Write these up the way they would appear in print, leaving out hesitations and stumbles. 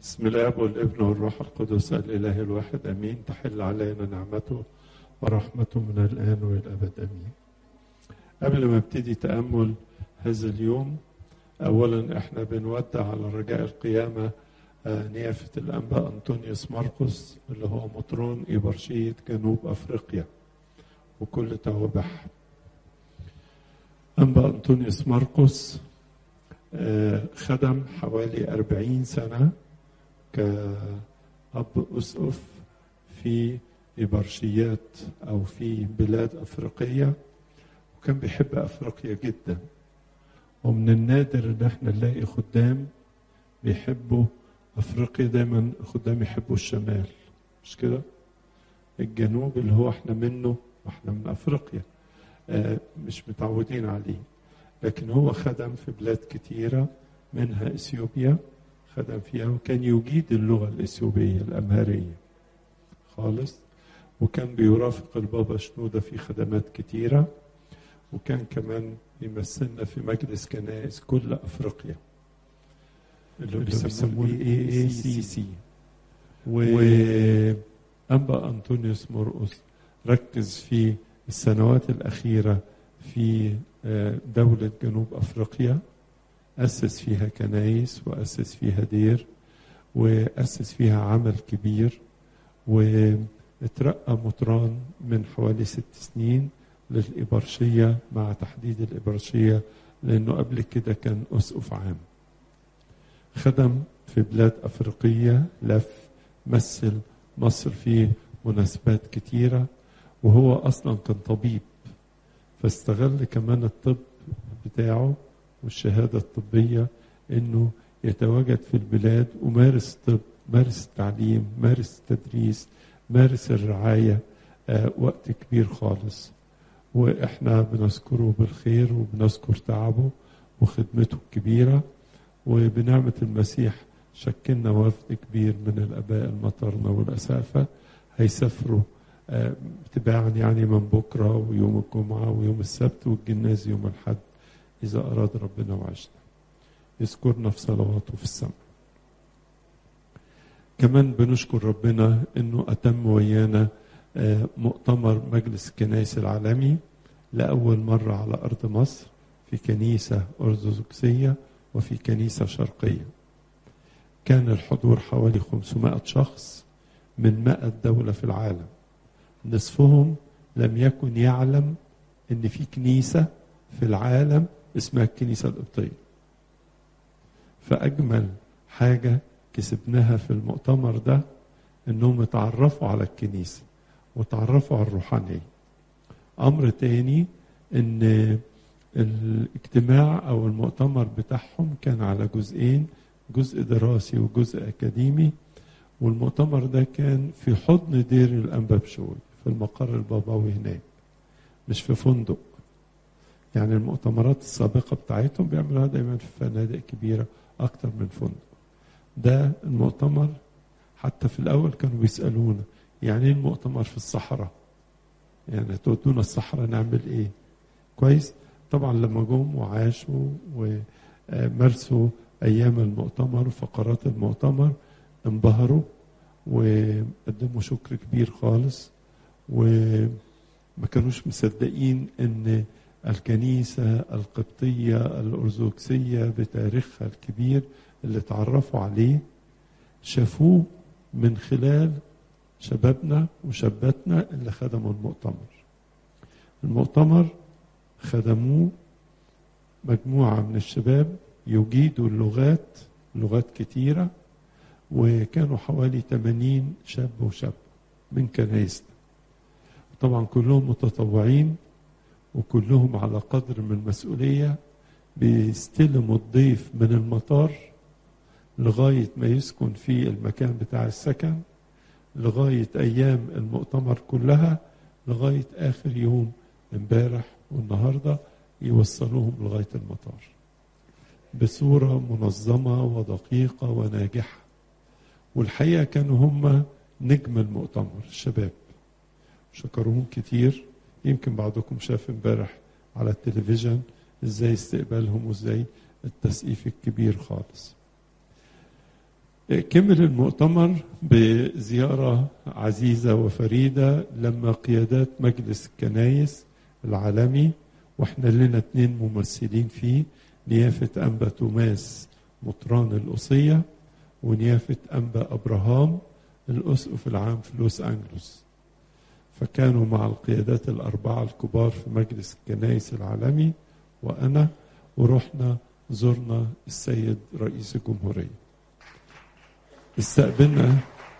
بسم الله والابن والروح القدس الإله الواحد أمين. تحل علينا نعمته ورحمته من الآن والأبد أمين. قبل ما ابتدي تأمل هذا اليوم، أولا احنا بنودع على رجاء القيامة نيافة الأنبا أنطونيوس مرقس اللي هو مطرون إبرشية جنوب أفريقيا وكل توابعها. أنبا أنطونيوس مرقس خدم حوالي 40 سنة كأب أسقف في إبرشيات أو في بلاد أفريقية، وكان بيحب أفريقيا جدا. ومن النادر إن احنا نلاقي خدام بيحبوا أفريقيا، دايما خدام يحبوا الشمال، مش كده؟ الجنوب اللي هو احنا منه واحنا من أفريقيا مش متعودين عليه. لكن هو خدم في بلاد كتيرة منها إثيوبيا، خدم فيها وكان يجيد اللغة الإثيوبية الأمهرية خالص، وكان بيرافق البابا شنودة في خدمات كتيرة، وكان كمان يمثلنا في مجلس كنائس كل أفريقيا اللي بيسموه AACC. وأنبا أنطونيوس مرقس ركز في السنوات الأخيرة في دولة جنوب أفريقيا، أسس فيها كنايس وأسس فيها دير وأسس فيها عمل كبير، واترقى مطران من حوالي 6 سنين للإبرشية، مع تحديد الإبرشية لأنه قبل كده كان أسقف عام. خدم في بلاد أفريقية، لف مثل مصر في مناسبات كتيرة، وهو أصلا كان طبيب، فاستغل كمان الطب بتاعه والشهادة الطبية إنه يتواجد في البلاد ومارس طب، مارس التعليم، مارس التدريس، مارس الرعاية وقت كبير خالص. وإحنا بنذكره بالخير وبنذكر تعبه وخدمته الكبيرة، وبنعمة المسيح شكلنا وفد كبير من الآباء المطرنة والأسافة هيسافروا تباعا يعني من بكرة ويوم الجمعة ويوم السبت والجناز يوم الحد إذا أراد ربنا وعشنا. يذكرنا في صلواته في السماء. كمان بنشكر ربنا إنه أتم ويانا مؤتمر مجلس الكنائس العالمي لأول مرة على أرض مصر، في كنيسة أرثوذكسية وفي كنيسة شرقية. كان الحضور حوالي 500 شخص من 100 دولة في العالم. نصفهم لم يكن يعلم إن في كنيسة في العالم اسمها الكنيسة القبطية. فأجمل حاجة كسبناها في المؤتمر ده إنهم اتعرفوا على الكنيسة وتعرفوا على الروحانية. أمر تاني إن الاجتماع أو المؤتمر بتاعهم كان على جزئين، جزء دراسي وجزء أكاديمي. والمؤتمر ده كان في حضن دير الأنبا بشوي في المقر البابوي هناك، مش في فندق. يعني المؤتمرات السابقة بتاعتهم بيعملوها دايما في فنادق كبيرة أكتر من فندق. ده المؤتمر حتى في الأول كانوا بيسألونا يعني ايه المؤتمر في الصحراء؟ يعني تودونا الصحراء نعمل ايه؟ كويس؟ طبعا لما جم وعاشوا ومارسوا أيام المؤتمر وفقرات المؤتمر انبهروا وقدموا شكر كبير خالص، وما كانوش مصدقين ان الكنيسة القبطية الأرثوذكسية بتاريخها الكبير اللي تعرفوا عليه شافوه من خلال شبابنا وشاباتنا اللي خدموا المؤتمر. المؤتمر خدموه مجموعة من الشباب يجيدوا لغات كتيرة، وكانوا حوالي 80 شاب وشاب من كنايسنا. طبعا كلهم متطوعين وكلهم على قدر من المسؤولية، بيستلموا الضيف من المطار لغاية ما يسكن في المكان بتاع السكن، لغاية أيام المؤتمر كلها، لغاية آخر يوم امبارح والنهاردة يوصلوهم لغاية المطار بصورة منظمة ودقيقة وناجحة. والحقيقة كانوا هم نجم المؤتمر الشباب، شكروهم كتير. يمكن بعضكم شاف امبارح على التلفزيون ازاي استقبالهم وازاي التسقيف الكبير خالص. كمل المؤتمر بزيارة عزيزة وفريدة لما قيادات مجلس الكنايس العالمي، واحنا لنا 2 ممثلين فيه، نيافة أنبا توماس مطران القصية ونيافة أنبا أبراهام الأسقف العام في لوس أنجلوس. فكانوا مع القيادات الأربعة الكبار في مجلس الكنايس العالمي وأنا، ورحنا زرنا السيد رئيس الجمهورية. استقبلنا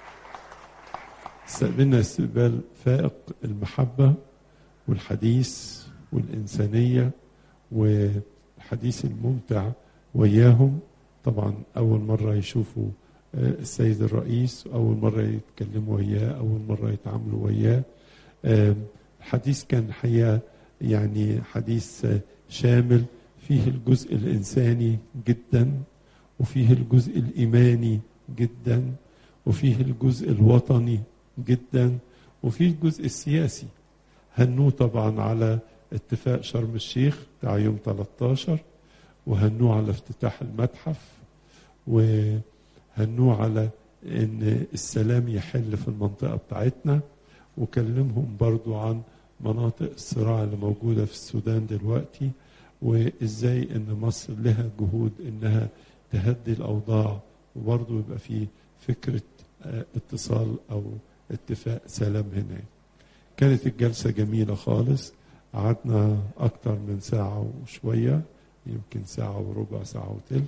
استقبال فائق المحبة والحديث والإنسانية والحديث الممتع وياهم. طبعا أول مرة يشوفوا السيد الرئيس، أول مرة يتكلموا وياه، أول مرة يتعاملوا وياه. الحديث كان حقيقة يعني حديث شامل، فيه الجزء الإنساني جدا، وفيه الجزء الإيماني جدا، وفيه الجزء الوطني جدا، وفيه الجزء السياسي. هنوه طبعا على اتفاق شرم الشيخ بتاع يوم 13، وهنوه على افتتاح المتحف، وهنوه على ان السلام يحل في المنطقة بتاعتنا، وكلمهم برضو عن مناطق الصراع اللي موجودة في السودان دلوقتي، وازاي ان مصر لها جهود انها تهدي الاوضاع، وبرضو يبقى في فكرة اتصال او اتفاق سلام هناك. كانت الجلسة جميلة خالص، قعدنا اكتر من ساعة وشوية، يمكن ساعة وربع، ساعة وتلت،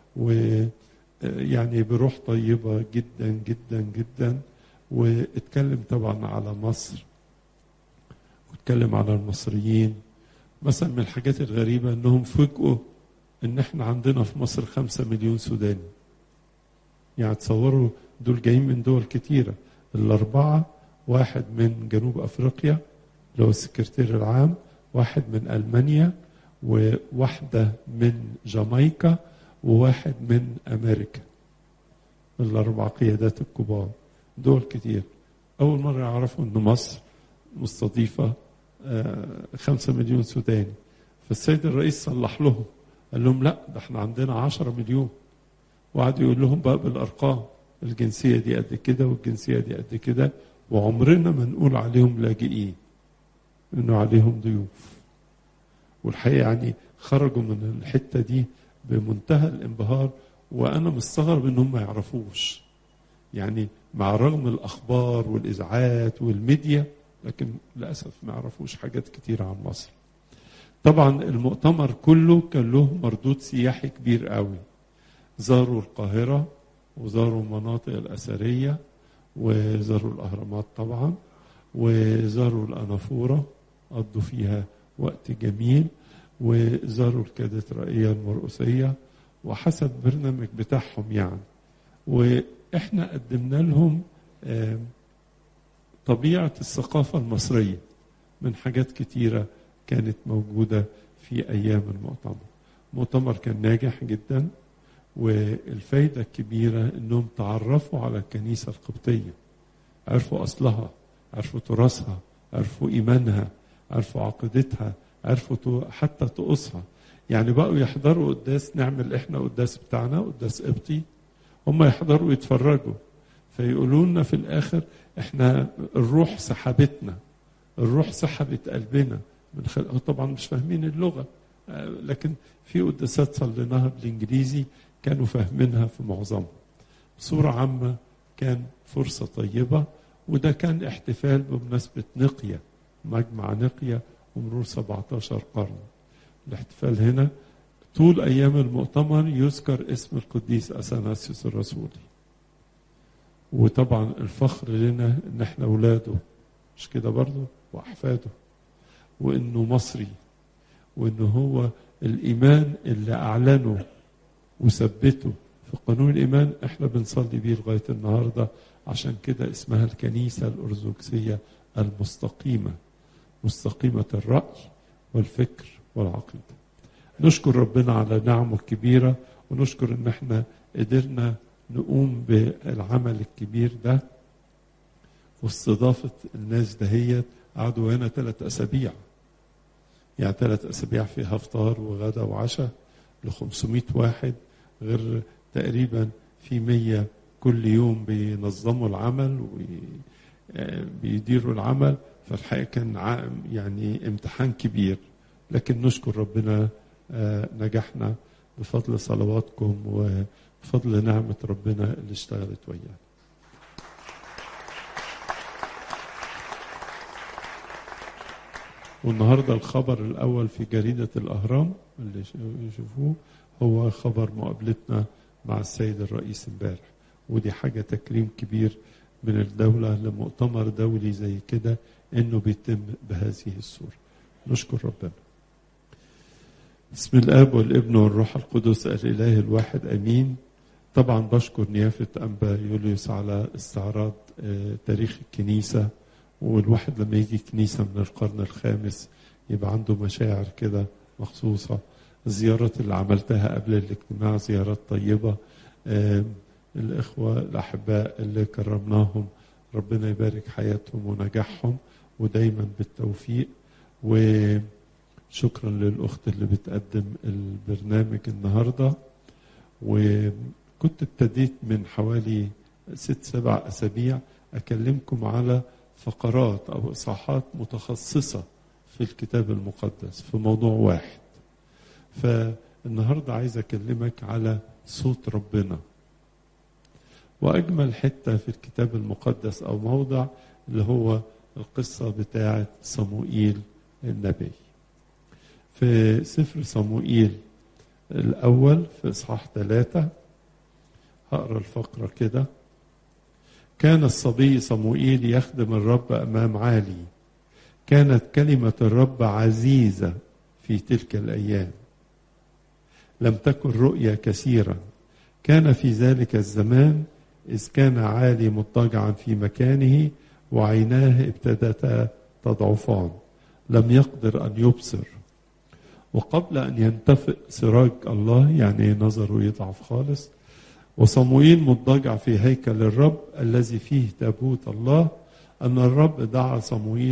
ويعني بروح طيبة جدا جدا جدا. واتكلم طبعا على مصر، واتكلم على المصريين. مثلا من الحاجات الغريبة انهم فوجئوا ان احنا عندنا في مصر 5 مليون سوداني. يعني تصوروا دول جايين من دول كتيرة، 4 واحد من جنوب افريقيا اللي هو السكرتير العام، واحد من المانيا، وواحدة من جامايكا، وواحد من امريكا. 4 قيادات الكبار دول كتير. اول مرة يعرفوا ان مصر مستضيفة 5 مليون سوداني. فالسيد الرئيس صلح لهم، قال لهم لا، ده احنا عندنا 10 مليون. وقعد يقول لهم بقى بالارقام، الجنسية دي قد كده والجنسية دي قد كده، وعمرنا ما نقول عليهم لاجئين، انه عليهم ضيوف. والحقيقة يعني خرجوا من الحتة دي بمنتهى الانبهار، وانا مستغرب انهم ما يعرفوش. يعني مع رغم الاخبار والازعاجات والميديا، لكن للاسف ما يعرفوش حاجات كتير عن مصر. طبعا المؤتمر كله كان له مردود سياحي كبير قوي. زاروا القاهرة، وزاروا المناطق الأثرية، وزاروا الأهرامات طبعا، وزاروا الأنافورة، قضوا فيها وقت جميل، وزاروا الكاتدرائية المرقسية، وحسب برنامج بتاعهم يعني. وإحنا قدمنا لهم طبيعة الثقافة المصرية من حاجات كتيرة كانت موجودة في أيام المؤتمر. المؤتمر كان ناجح جدا، والفايدة الكبيرة أنهم تعرفوا على الكنيسة القبطية، عرفوا أصلها، عرفوا تراثها، عرفوا إيمانها، عرفوا عقيدتها، عرفوا حتى طقوسها. يعني بقوا يحضروا قداس، نعمل إحنا قداس بتاعنا قداس قبطي، هم يحضروا يتفرجوا، فيقولوا لنا في الآخر إحنا الروح سحبتنا، الروح سحبت قلبنا. طبعا مش فاهمين اللغة، لكن في قداسات صليناها بالإنجليزي كانوا فاهمينها في معظمها. بصورة عامة كان فرصة طيبة، وده كان احتفال بمناسبة نقية، مجمع نقية ومرور 17 قرن. الاحتفال هنا طول أيام المؤتمر يذكر اسم القديس أثناسيوس الرسولي. وطبعا الفخر لنا ان احنا اولاده، مش كده برضه، واحفاده، وانه مصري، وانه هو الايمان اللي اعلنه وثبته في قانون الايمان احنا بنصلي بيه لغايه النهارده. عشان كده اسمها الكنيسه الارثوذكسيه المستقيمه، مستقيمه الراي والفكر والعقيده. نشكر ربنا على نعمه الكبيره، ونشكر ان احنا قدرنا نقوم بالعمل الكبير ده، واستضافه الناس دهيت. قعدوا هنا 3 أسابيع، يعني 3 أسابيع فيها فطار وغدا وعشاء ل500 واحد، غير تقريبا في كل يوم بينظموا العمل وبيديروا العمل. فالحقيقة كان يعني امتحان كبير، لكن نشكر ربنا نجحنا بفضل صلواتكم وبفضل نعمة ربنا اللي اشتغلت ويانا. والنهاردة الخبر الأول في جريدة الأهرام اللي يشوفوه هو خبر مقابلتنا مع السيد الرئيس امبارح، ودي حاجة تكريم كبير من الدولة لمؤتمر دولي زي كده إنه بيتم بهذه الصورة. نشكر ربنا. بسم الآب والابن والروح القدس الإله الواحد أمين. طبعا بشكر نيافة أنبا يوليوس على استعراض تاريخ الكنيسة، والواحد لما يجي كنيسة من القرن الخامس يبقى عنده مشاعر كده مخصوصة. الزيارات اللي عملتها قبل الاجتماع زيارات طيبة. الإخوة الأحباء اللي كرمناهم ربنا يبارك حياتهم ونجاحهم ودايما بالتوفيق. وشكرا للأخت اللي بتقدم البرنامج النهاردة. وكنت ابتديت من حوالي 6-7 أسابيع أكلمكم على فقرات أو إصحاحات متخصصة في الكتاب المقدس في موضوع واحد. فالنهاردة عايز أكلمك على صوت ربنا. وأجمل حتة في الكتاب المقدس أو موضع اللي هو القصة بتاعة صموئيل النبي. في سفر صموئيل الأول في إصحاح 3 هقرأ الفقرة كده. كان الصبي صموئيل يخدم الرب أمام عالي. كانت كلمة الرب عزيزة في تلك الأيام. لم تكن رؤيا كثيرا. كان في ذلك الزمان إذ كان عالي مضطجعا في مكانه وعيناه ابتدتا تضعفان، لم يقدر أن يبصر. وقبل أن ينتفئ سراج الله، يعني نظره يضعف خالص، وصموئيل مضطجع في هيكل الرب الذي فيه تابوت الله، أن الرب دعا صموئيل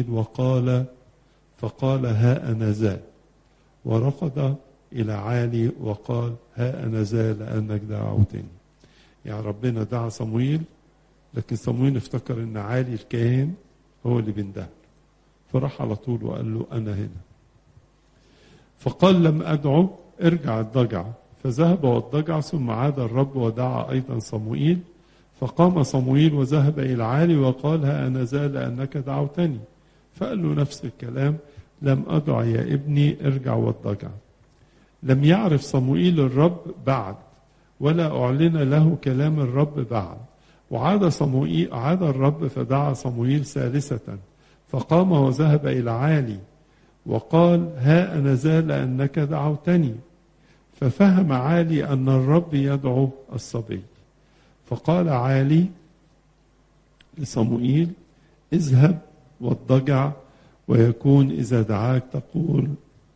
فقال ها أنا ذا، وركض إلى عالي وقال ها أنا ذا لأنك دعوتني. يعني ربنا دعا صموئيل، لكن صموئيل افتكر ان عالي الكاهن هو اللي بينده، فراح على طول وقال له انا هنا. فقال لم ادعو، ارجع اضطجع. فذهب واضطجع، ثم عاد الرب ودعا ايضا صموئيل. فقام صموئيل وذهب الى عالي وقال ها انا ذا لانك دعوتني. فقال له نفس الكلام، لم ادع يا ابني، ارجع واضطجع. لم يعرف صموئيل الرب بعد، ولا أعلن له كلام الرب بعد. عاد الرب فدعا صموئيل ثالثة، فقام وذهب إلى عالي وقال ها أنا ذا لأنك دعوتني. ففهم عالي أن الرب يدعو الصبي. فقال عالي لصموئيل اذهب واضطجع، ويكون إذا دعاك تقول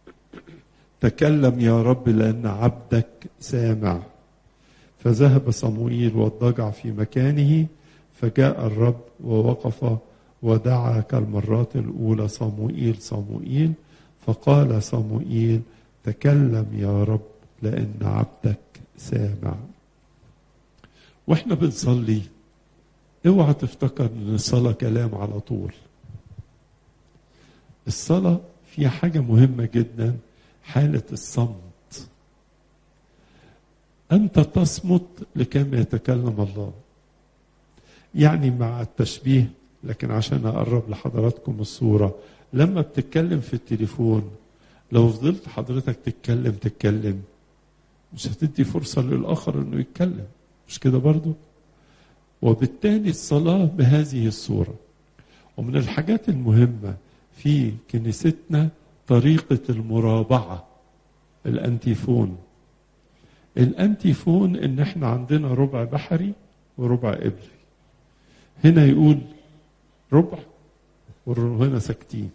تكلم يا رب لأن عبدك سامع. فذهب صموئيل واضطجع في مكانه. فجاء الرب ووقف ودعا كالمرات الأولى صموئيل صموئيل. فقال صموئيل تكلم يا رب لأن عبدك سامع. واحنا بنصلي اوعى تفتكر ان الصلاة كلام على طول. الصلاة فيها حاجة مهمة جدا، حالة الصمت. أنت تصمت لكي يتكلم الله. يعني مع التشبيه، لكن عشان أقرب لحضراتكم الصورة، لما بتتكلم في التليفون لو فضلت حضرتك تتكلم مش هتدي فرصة للآخر أنه يتكلم، مش كده برضو؟ وبالتالي الصلاة بهذه الصورة. ومن الحاجات المهمة في كنيستنا طريقة المرابعة، الأنتيفون. الأنتيفون إن إحنا عندنا ربع بحري وربع إبري. هنا يقول ربع وهنا ساكتين،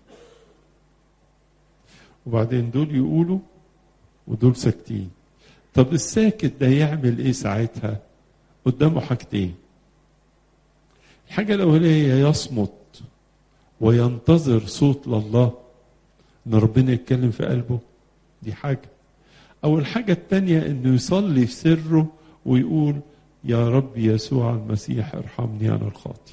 وبعدين دول يقولوا ودول ساكتين. طب الساكت ده يعمل إيه ساعتها؟ قدامه حاجتين. الحاجة الأولية يصمت وينتظر صوت لله، إن ربنا يتكلم في قلبه، دي حاجة. أو الحاجة التانية إنه يصلي في سره ويقول يا رب يسوع المسيح ارحمني أنا الخاطي.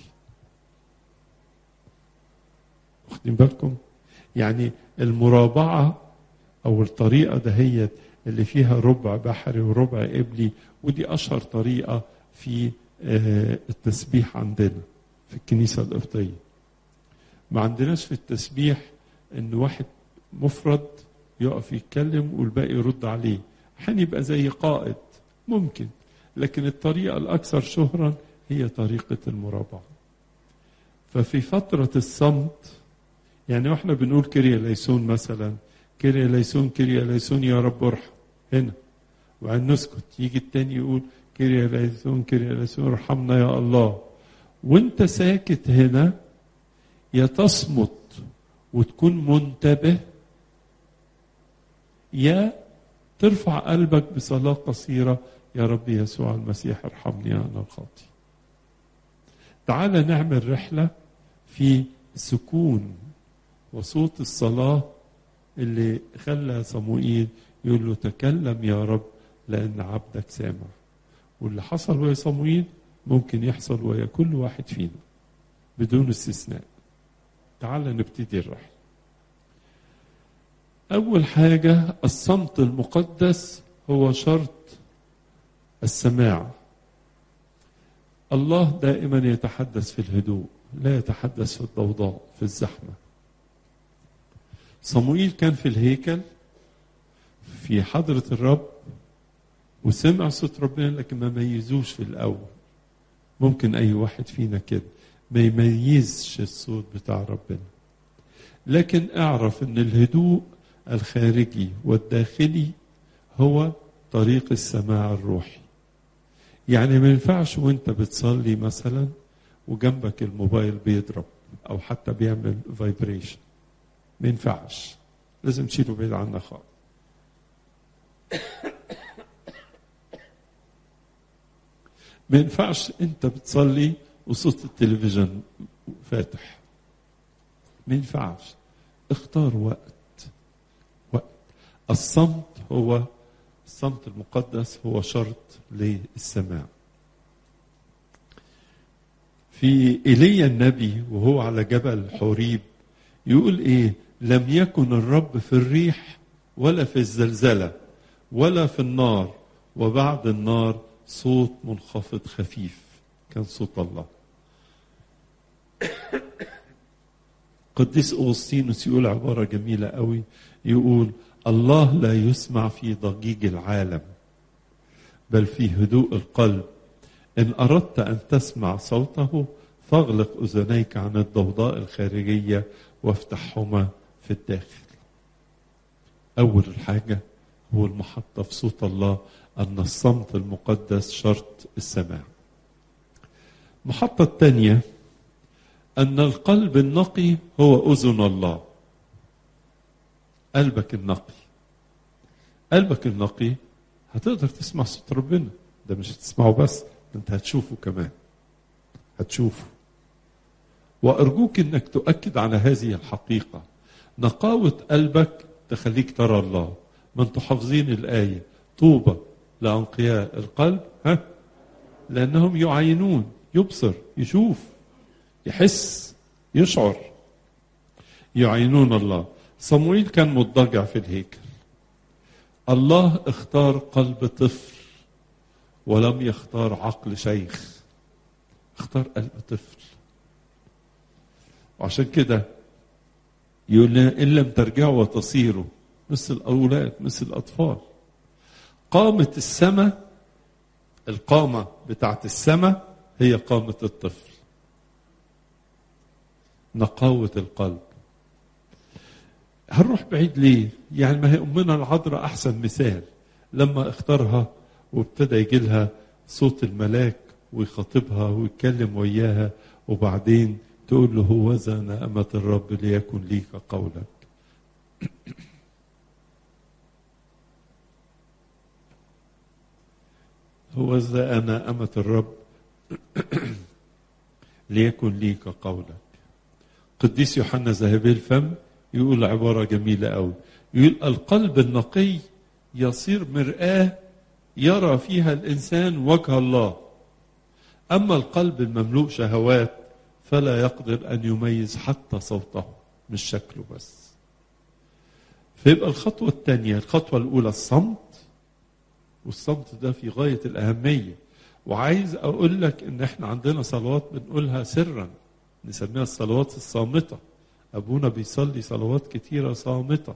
واخدين بالكم؟ يعني المرابعة أو الطريقة دهيت اللي فيها ربع بحري وربع قبلي، ودي أشهر طريقة في التسبيح عندنا في الكنيسة القبطية. ما عندناش في التسبيح إن واحد مفرد يقف يتكلم والباقي يرد عليه، هنبقى زي قائد ممكن، لكن الطريقة الأكثر شهرا هي طريقة المرابعة. ففي فترة الصمت، يعني واحنا بنقول كيريا ليسون مثلا، كيريا ليسون كيريا ليسون يا رب ارحم هنا، وعن نسكت يجي التاني يقول كيريا ليسون كيريا ليسون ارحمنا يا الله. وانت ساكت هنا يا تصمت وتكون منتبه، يا ترفع قلبك بصلاة قصيرة يا رب يسوع المسيح ارحمني أنا الخاطي. تعال نعمل رحلة في سكون وصوت الصلاة اللي خلى صموئيل يقول له تكلم يا رب لأن عبدك سامع. واللي حصل ويا صموئيل ممكن يحصل ويا كل واحد فينا بدون استثناء. تعال نبتدي الرحلة. أول حاجة الصمت المقدس هو شرط السماع. الله دائما يتحدث في الهدوء، لا يتحدث في الضوضاء في الزحمة. صموئيل كان في الهيكل في حضرة الرب وسمع صوت ربنا، لكن ما ميزوش في الأول. ممكن أي واحد فينا كده ما يميزش الصوت بتاع ربنا. لكن اعرف ان الهدوء الخارجي والداخلي هو طريق السماع الروحي. يعني ما ينفعش وانت بتصلي مثلا وجنبك الموبايل بيضرب او حتى بيعمل فايبريشن، ما ينفعش، لازم تشيله بعيد عنك خالص. ما ينفعش انت بتصلي وصوت التلفزيون فاتح، ما ينفعش. اختار وقت. الصمت هو الصمت المقدس هو شرط للسماع. في إيليا النبي وهو على جبل حوريب يقول ايه؟ لم يكن الرب في الريح ولا في الزلزلة ولا في النار، وبعد النار صوت منخفض خفيف. كان صوت الله. قديس أغسطينوس يقول عبارة جميلة قوي، يقول الله لا يسمع في ضجيج العالم بل في هدوء القلب. إن أردت أن تسمع صوته فاغلق أذنيك عن الضوضاء الخارجية وافتحهما في الداخل. أول حاجة هو المحطة في صوت الله، أن الصمت المقدس شرط السماع. المحطة الثانية أن القلب النقي هو أذن الله. قلبك النقي، قلبك النقي هتقدر تسمع صوت ربنا. ده مش هتسمعه بس، انت هتشوفه كمان، هتشوفه. وأرجوك أنك تؤكد على هذه الحقيقة. نقاوة قلبك تخليك ترى الله. ما انتوا حافظين الآية طوبى لأنقياء القلب لأنهم يعينون، يبصر، يشوف، يحس، يشعر. يعينون الله. صموئيل كان مضطجع في الهيكل. الله اختار قلب طفل ولم يختار عقل شيخ، اختار قلب طفل. وعشان كده يقول لنا إن لم ترجعوا وتصيروا مثل الأولاد مثل الأطفال. قامة السماء، القامة بتاعت السماء هي قامة الطفل. نقاوة القلب. هنروح بعيد ليه؟ يعني ما هي أمنا العذراء أحسن مثال. لما اختارها وابتدى يجي لها صوت الملاك ويخاطبها ويتكلم وياها، وبعدين تقول له هوذا أنا أمة الرب ليكن ليك قولك. هوذا أنا أمة الرب ليكن ليك قولك. قديس يوحنا ذهبي الفم يقول عبارة جميلة أوي، يقول القلب النقي يصير مرآة يرى فيها الإنسان وجه الله أما القلب المملوء شهوات فلا يقدر أن يميز حتى صوته، مش شكله بس. فيبقى الخطوة الثانية، الخطوة الأولى الصمت، والصمت ده في غاية الأهمية. وعايز أقول لك إن إحنا عندنا صلوات بنقولها سرا، نسميها الصلوات الصامتة. أبونا بيصلي صلوات كتيرة صامتة.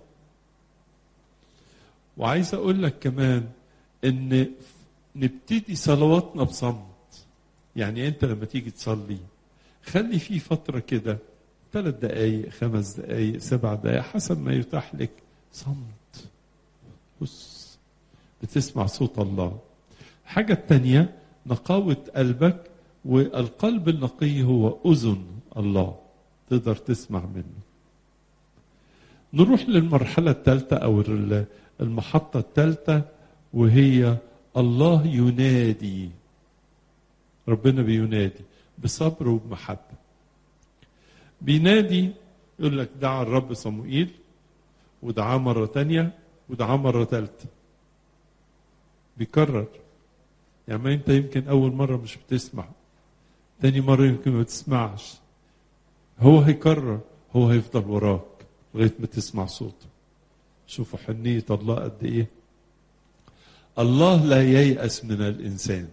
وعايز أقول لك كمان إن نبتدي صلواتنا بصمت. يعني أنت لما تيجي تصلي خلي فيه فترة كده 3 دقايق 5 دقايق 7 دقايق حسب ما يتاح لك صمت، بص بتسمع صوت الله. الحاجة التانية نقاوة قلبك، والقلب النقي هو أذن الله تقدر تسمع منه. نروح للمرحلة الثالثة أو المحطة الثالثة، وهي الله ينادي. ربنا بينادي بصبر وبمحبة. بينادي، يقول لك دعا الرب صموئيل، ودعاه مرة تانية، ودعاه مرة ثالثة. بيكرر. يعني ما انت يمكن أول مرة مش بتسمع، تاني مرة يمكن ما تسمعش، هو هيكرر، هو هيفضل وراك لغاية ما تسمع صوته. شوفوا حنية الله قد ايه. الله لا ييأس من الإنسان.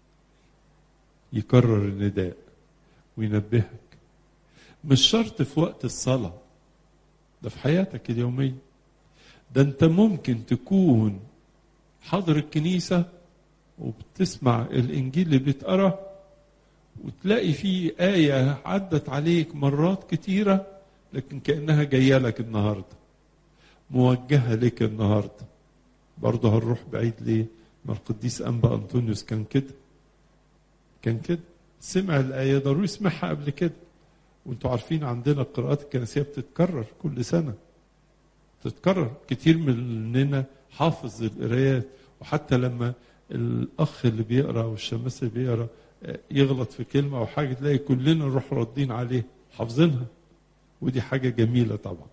يكرر النداء وينبهك. مش شرط في وقت الصلاة، ده في حياتك اليومية. ده انت ممكن تكون حاضر الكنيسة وبتسمع الإنجيل اللي بيتقرأ، وتلاقي فيه آية عدت عليك مرات كتيرة لكن كأنها جاية لك النهاردة، موجهة لك النهاردة. برضه هنروح بعيد ليه؟ ما القديس أنبا أنطونيوس كان كده سمع الآية، ضروري يسمعها قبل كده. وانتوا عارفين عندنا القراءات الكنسية بتتكرر كل سنة، تتكرر. كتير مننا حافظ القرايات، وحتى لما الأخ اللي بيقرأ والشماس اللي بيقرأ يغلط في كلمة أو حاجة تلاقي كلنا نروح ردين عليه حافظينها، ودي حاجة جميلة طبعا.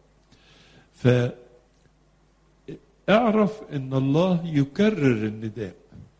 فاعرف ان الله يكرر النداء،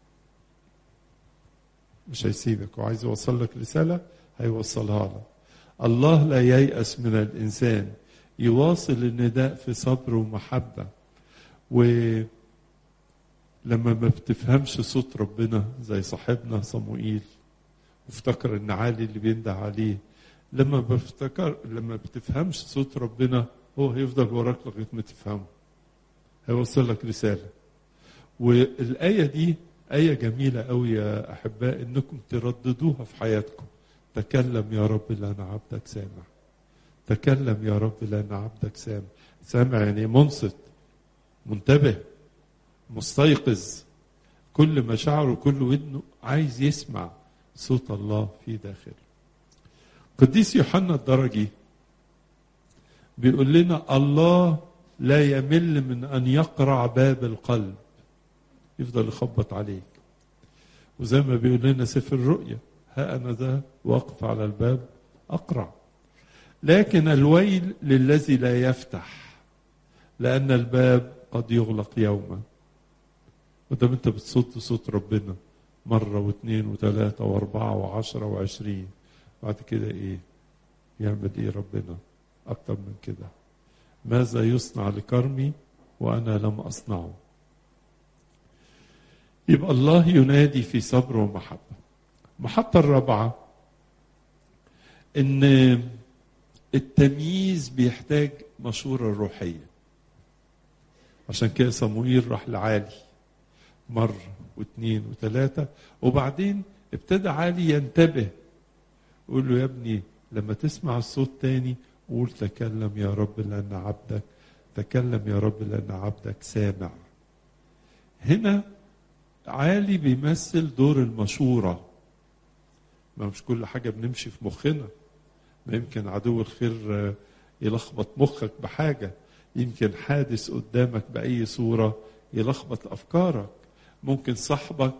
مش هيسيبك، وعايز يوصل لك رسالة هيوصلها لك. الله لا ييأس من الإنسان، يواصل النداء في صبر ومحبة. ولما ما بتفهمش صوت ربنا زي صاحبنا صموئيل وافتكر ان عالي اللي بينده عليه، لما بتفهمش صوت ربنا هو هيفضل وراك لغايه ما تفهمه، هيوصل لك رساله. والآية دي آية جميلة قوي يا أحباء، إنكم ترددوها في حياتكم. تكلم يا رب لأن عبدك سامع. تكلم يا رب لأن عبدك سامع. سامع يعني منصت، منتبه، مستيقظ، كل مشاعره كل ودنه عايز يسمع صوت الله في داخله. قديس يوحنا الدرجي بيقول لنا الله لا يمل من أن يقرع باب القلب، يفضل يخبط عليك. وزي ما بيقول لنا سفر الرؤيا، ها أنا ذا واقف على الباب أقرع. لكن الويل للذي لا يفتح، لأن الباب قد يغلق يوما. ودام انت بتصوت صوت ربنا مرة واثنين وثلاثة واربعة وعشرة وعشرين، بعد كده ايه يعمل ايه ربنا اكتر من كده؟ ماذا يصنع لكرمي وانا لم اصنعه؟ يبقى الله ينادي في صبر ومحبة. المحطة الرابعة ان التمييز بيحتاج مشورة روحية. عشان كده صموئيل راح لعالي مرة واثنين وثلاثة، وبعدين ابتدى عالي ينتبه، يقول له يا ابني لما تسمع الصوت تاني قول تكلم يا رب لأن عبدك، تكلم يا رب لأن عبدك سامع. هنا عالي بيمثل دور المشورة. ما مش كل حاجة بنمشي في مخنا، ما يمكن عدو الخير يلخبط مخك بحاجة، يمكن حادث قدامك بأي صورة يلخبط أفكارك، ممكن صاحبك.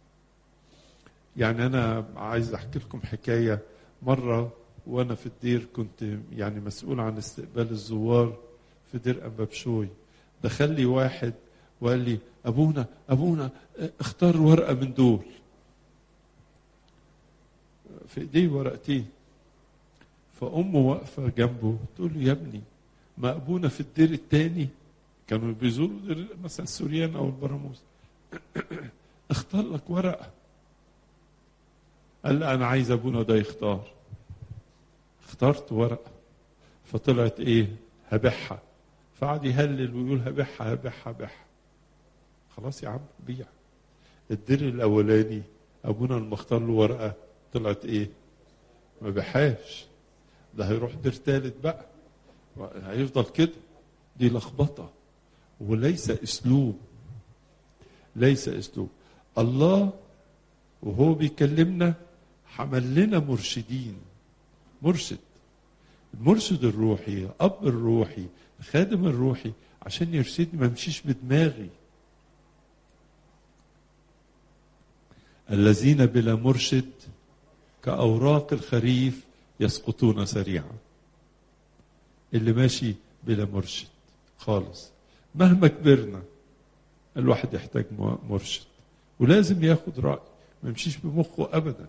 يعني أنا عايز أحكي لكم حكاية. مرة وأنا في الدير كنت يعني مسؤول عن استقبال الزوار في دير أنبا بشوي. دخل لي واحد وقال لي أبونا اختار ورقة من دول. في ايديه ورقتين، فامه واقفه جنبه تقول له يا ابني ما ابونا في الدير الثاني، كانوا بيزوروا دير مثلا السوريان او البراموس، اختار لك ورقه. قال لا انا عايز ابونا ده يختار. اخترت ورقه فطلعت ايه؟ هبيعها. فقعد يهلل ويقول هبيعها هبيعها هبيعها. خلاص يا عم بيع. الدير الاولاني ابونا لما اختار له ورقه طلعت ايه؟ ما بيعهاش. ده هيروح دير ثالث بقى، هيفضل كده. دي لخبطه وليس اسلوب. ليس اسلوب. الله وهو بيكلمنا حمل لنا مرشدين. مرشد، المرشد الروحي، الاب الروحي، الخادم الروحي، عشان يرشدني ما امشيش بدماغي. الذين بلا مرشد كأوراق الخريف يسقطون سريعا. اللي ماشي بلا مرشد خالص. مهما كبرنا الواحد يحتاج مرشد، ولازم ياخد رأي، ما يمشيش بمخه أبدا.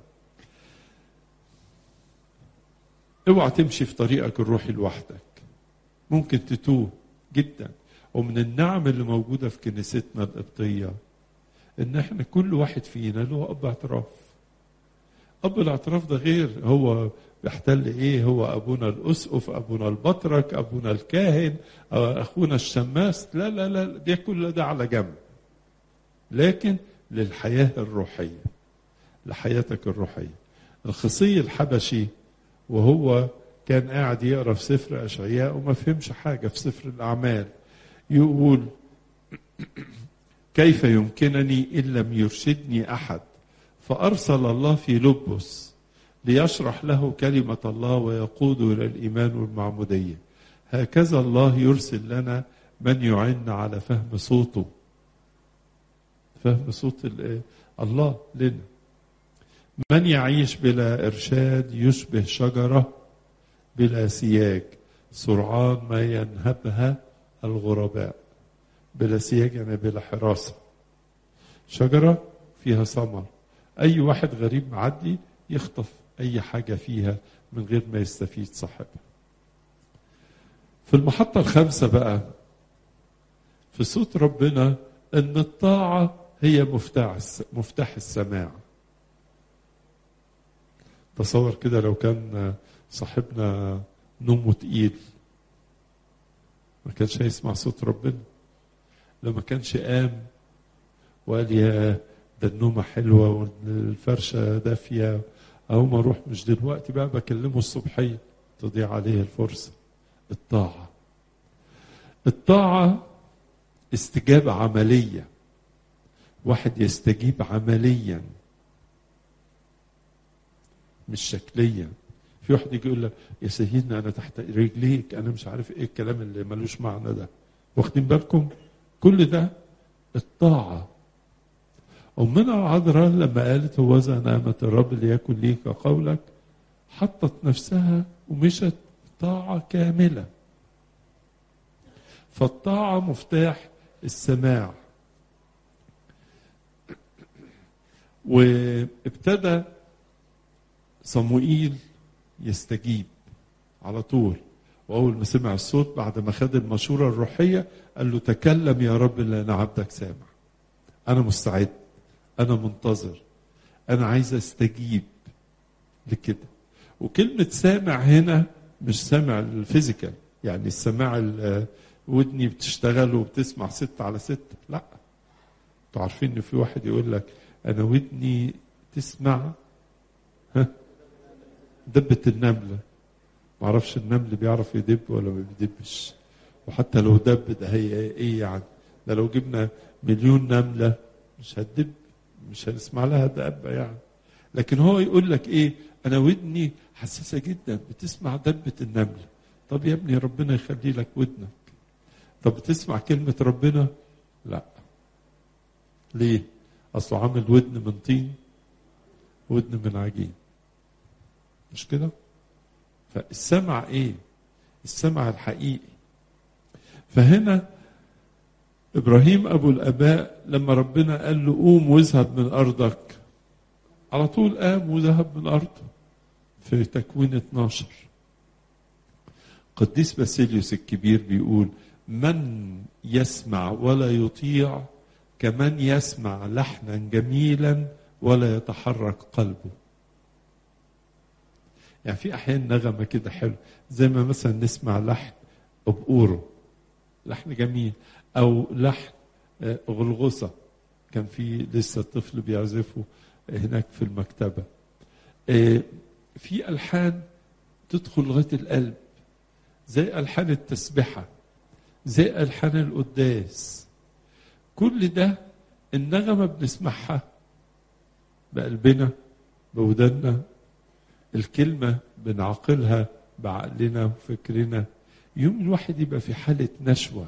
اوعى تمشي في طريقك الروحي لوحدك، ممكن تتوه جدا. ومن النعم اللي موجودة في كنيستنا القبطية ان احنا كل واحد فينا له اب اعتراف. اب الاعتراف ده غير هو بيحتل ايه، هو ابونا الاسقف، ابونا البطرك، ابونا الكاهن، اخونا الشماس. لا لا لا، ده كل ده على جنب. لكن للحياة الروحية، لحياتك الروحية. الخصي الحبشي وهو كان قاعد يقرأ في سفر أشعياء وما فهمش حاجة في سفر الأعمال، يقول كيف يمكنني إن لم يرشدني أحد؟ فأرسل الله في لبس ليشرح له كلمة الله ويقوده إلى الإيمان والمعمودية. هكذا الله يرسل لنا من يعن على فهم صوته. فهم صوت الله لنا. من يعيش بلا إرشاد يشبه شجرة بلا سياج سرعان ما ينهبها الغرباء. بلا سياج يعني بلا حراسة. شجرة فيها ثمر، أي واحد غريب معدي يخطف أي حاجة فيها من غير ما يستفيد صاحبها. في المحطة الخامسة بقى في صوت ربنا أن الطاعة هي مفتاح السماع. تصور كده لو كان صاحبنا نومه تقيل ما كانش هيسمع صوت ربنا. لما كانش قام وقال يا ده النومة حلوة والفرشة دافية، أقوم أروح مش دلوقتي بقى، بكلمه الصبحية، تضيع عليه الفرصة. الطاعة، الطاعة استجابة عملية. واحد يستجيب عمليا مش شكليا. في واحد يجي يقول لك يا سيدنا أنا تحت رجليك، أنا مش عارف إيه الكلام اللي ملوش معنى ده. واخدين بالكم؟ كل ده الطاعة. أمنا العذراء لما قالت هوذا نعمة الرب ليكن ليك قولك، حطت نفسها ومشت طاعة كاملة. فالطاعة مفتاح السماع. وابتدى صموئيل يستجيب على طول، وأول ما سمع الصوت بعد ما خد المشورة الروحية قال له تكلم يا رب لأن عبدك سامع. أنا مستعد، أنا منتظر، أنا عايز أستجيب لكده. وكلمة سامع هنا مش سامع الفيزيكال، يعني السماع ودني بتشتغل وبتسمع 6/6، لا. انتوا عارفين ان في واحد يقول لك انا ودني تسمع دبة النملة. معرفش النمل بيعرف يدب ولا ما بيدبش، وحتى لو دب ده هي ايه يعني؟ ده لو جبنا 1,000,000 نملة مش هتدب، مش هنسمع لها دبة يعني. لكن هو يقول لك ايه؟ انا ودني حساسة جدا بتسمع دبة النملة. طب يا ابني ربنا يخلي لك ودنك. طب بتسمع كلمة ربنا؟ لا. ليه؟ اصله عامل ودن من طين ودن من عجين، مش كده؟ فالسمع ايه؟ السمع الحقيقي. فهنا ابراهيم ابو الاباء لما ربنا قال له قوم واذهب من ارضك، على طول قام وذهب من ارضه. في تكوين 12 قديس باسيليوس الكبير بيقول: من يسمع ولا يطيع كمن يسمع لحنا جميلا ولا يتحرك قلبه. يعني في احيان نغمه كده حلو، زي ما مثلا نسمع لحن بقوره، لحن جميل، او لحن غلغصه، كان في لسه طفل بيعزفه هناك في المكتبه. في الحان تدخل لغايه القلب، زي الحان التسبحه، زي الحان القداس. كل ده النغمه بنسمعها بقلبنا بودنا، الكلمه بنعقلها بعقلنا وفكرنا. يوم الواحد يبقى في حاله نشوه،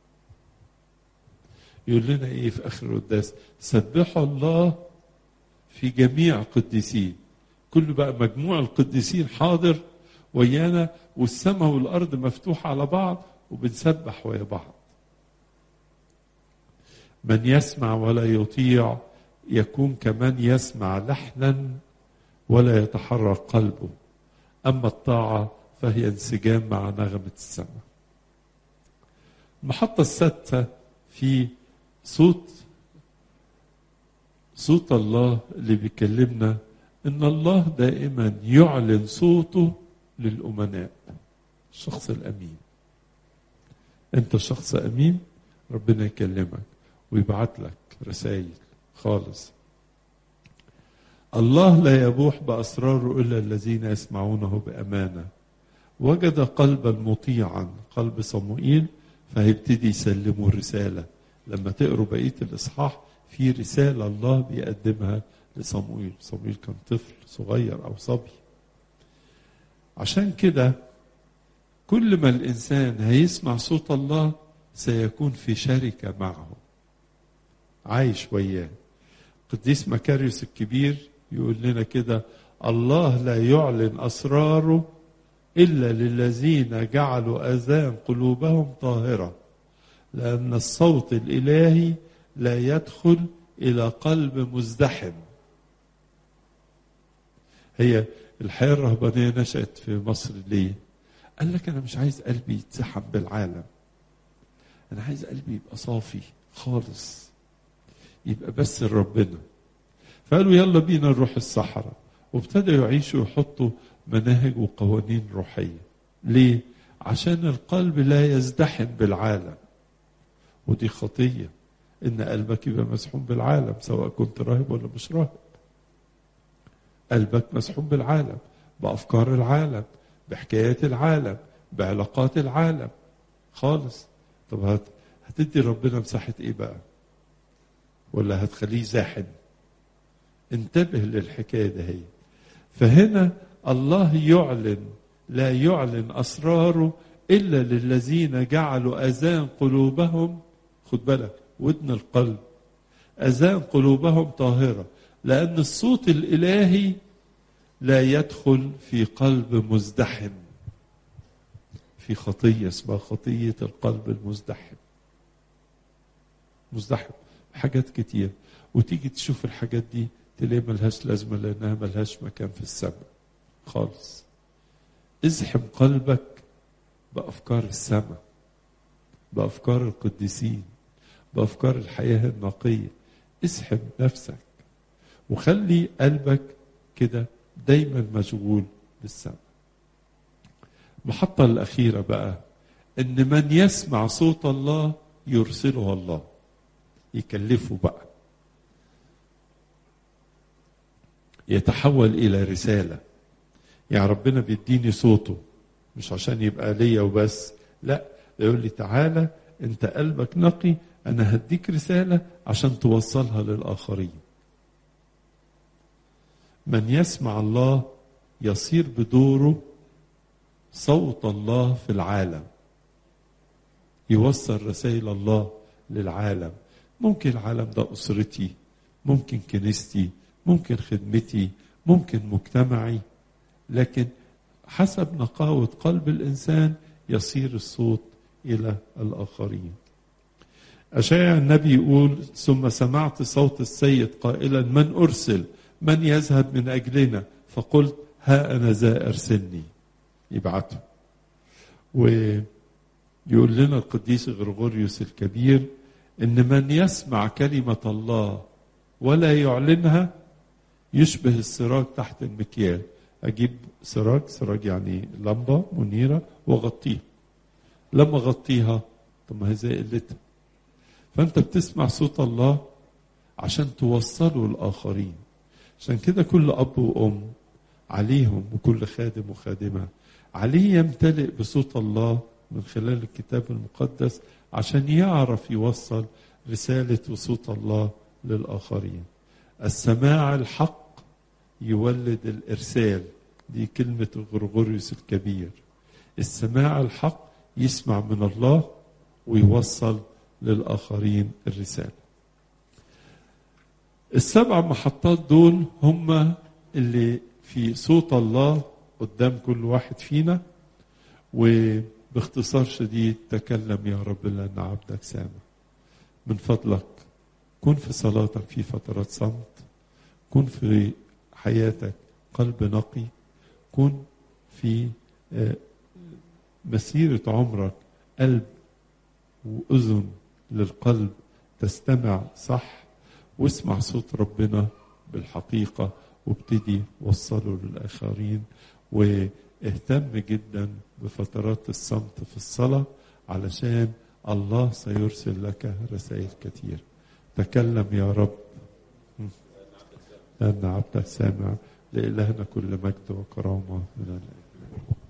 يقول لنا ايه في اخر القداس؟ سبحوا الله في جميع قديسين. كل بقى مجموع القديسين حاضر ويانا، والسماء والارض مفتوحه على بعض وبنسبح ويا بعض. من يسمع ولا يطيع يكون كمن يسمع لحنا ولا يتحرك قلبه، اما الطاعه فهي انسجام مع نغمه السماء. المحطه السادسه في صوت الله اللي بيكلمنا، ان الله دائما يعلن صوته للامناء. الشخص الامين، انت شخص امين، ربنا يكلمك ويبعت لك رسائل خالص. الله لا يبوح باسراره الا الذين يسمعونه بامانه. وجد قلبا مطيعا، قلب صموئيل، فهيبتدي يسلموا الرساله. لما تقروا بقيه الاصحاح في رساله الله بيقدمها لصموئيل. صموئيل كان طفل صغير او صبي. عشان كده كل ما الانسان هيسمع صوت الله سيكون في شركه معه، عايش وياه. قديس مكاريوس الكبير يقول لنا كده: الله لا يعلن اسراره الا للذين جعلوا اذان قلوبهم طاهره، لان الصوت الالهي لا يدخل الى قلب مزدحم. هي الحياه الرهبانيه نشأت في مصر ليه؟ قال لك انا مش عايز قلبي يتزحم بالعالم، انا عايز قلبي يبقى صافي خالص، يبقى بس لربنا. فقالوا يلا بينا نروح الصحراء، وابتدوا يعيشوا ويحطوا مناهج وقوانين روحيه. ليه؟ عشان القلب لا يزدحم بالعالم. ودي خطيه، ان قلبك يبقى مسحوم بالعالم، سواء كنت راهب ولا مش راهب. قلبك مسحوم بالعالم، بافكار العالم، بحكايات العالم، بعلاقات العالم خالص. طب هتدي ربنا مساحه ايه بقى؟ ولا هتخليه زاحم؟ انتبه للحكايه ده. هي فهنا الله لا يعلن اسراره الا للذين جعلوا اذان قلوبهم، خد بالك، ودن القلب، اذان قلوبهم طاهره، لان الصوت الالهي لا يدخل في قلب مزدحم. في خطيه اسمها خطيه القلب المزدحم. مزدحم حاجات كتير، وتيجي تشوف الحاجات دي تلاقي ملهاش لازمه، لانها ملهاش مكان في السماء خالص. ازحم قلبك بافكار السماء، بافكار القديسين، بافكار الحياه النقيه. ازحم نفسك وخلي قلبك كده دايما مشغول بالسماء. المحطه الاخيره بقى، ان من يسمع صوت الله يرسله الله، يكلفه بقى، يتحول الى رساله. يعني ربنا بيديني صوته مش عشان يبقى ليا وبس، لا، يقول لي تعالى انت قلبك نقي، انا هديك رساله عشان توصلها للاخرين. من يسمع الله يصير بدوره صوت الله في العالم، يوصل رسائل الله للعالم. ممكن العالم ده اسرتي، ممكن كنيستي، ممكن خدمتي، ممكن مجتمعي، لكن حسب نقاوة قلب الإنسان يصير الصوت إلى الآخرين. أشعياء النبي يقول: ثم سمعت صوت السيد قائلا: من أرسل؟ من يذهب من أجلنا؟ فقلت: ها أنا ذا أرسلني، يبعته. ويقول لنا القديس غرغوريوس الكبير إن من يسمع كلمة الله ولا يعلنها يشبه السراج تحت المكيال. أجيب سراج يعني لمبة منيرة وأغطيها، لما أغطيها طب ما هي زي قلتها. فأنت بتسمع صوت الله عشان توصله للآخرين. عشان كده كل أب وأم عليهم، وكل خادم وخادمة عليه يمتلئ بصوت الله من خلال الكتاب المقدس عشان يعرف يوصل رسالة وصوت الله للآخرين. السماع الحق يولد الإرسال، دي كلمة غرغوريوس الكبير. السماع الحق يسمع من الله ويوصل للآخرين الرسالة. السبع محطات دول هم اللي في صوت الله قدام كل واحد فينا. وباختصار شديد تكلم يا رب لأن عبدك سامع. من فضلك كن في صلاتك في فترات صمت، كن في حياتك قلب نقي، كن في مسيرة عمرك قلب وأذن للقلب تستمع صح، واسمع صوت ربنا بالحقيقة وابتدي وصله للآخرين. واهتم جدا بفترات الصمت في الصلاة علشان الله سيرسل لك رسائل كتير. تكلم يا رب لأن عبدك سامع. لإلهنا كل مجد وكرامة من الآن.